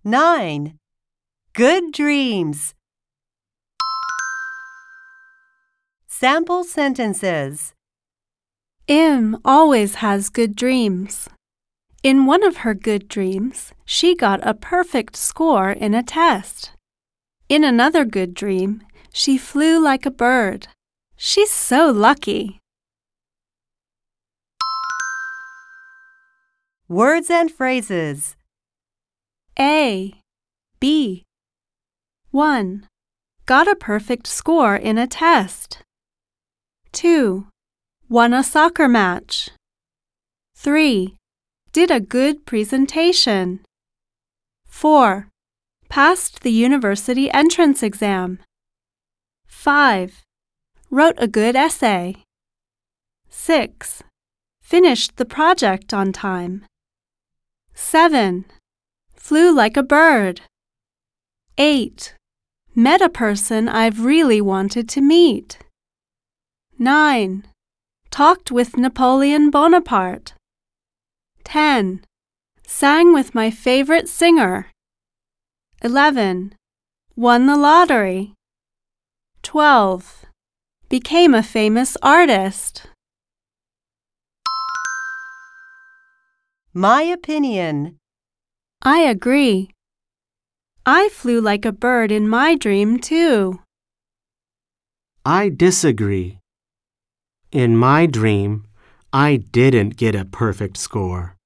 9. Good dreams. Sample sentences. Im always has good dreams. In one of her good dreams, she got a perfect score in a test. In another good dream, she flew like a bird. She's so lucky. Words and phrases. A, B. 1. Got a perfect score in a test. 2. Won a soccer match. 3. Did a good presentation. 4. Passed the university entrance exam. 5. Wrote a good essay. 6. Finished the project on time. 7. Flew like a bird. 8. Met a person I've really wanted to meet. 9. Talked with Napoleon Bonaparte. 10. Sang with my favorite singer. 11. Won the lottery. 12. Became a famous artist. My opinion. I agree. I flew like a bird in my dream, too. I disagree. In my dream, I didn't get a perfect score.